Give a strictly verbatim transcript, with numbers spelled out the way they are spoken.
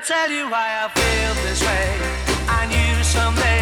tell you why I feel this way. I knew someday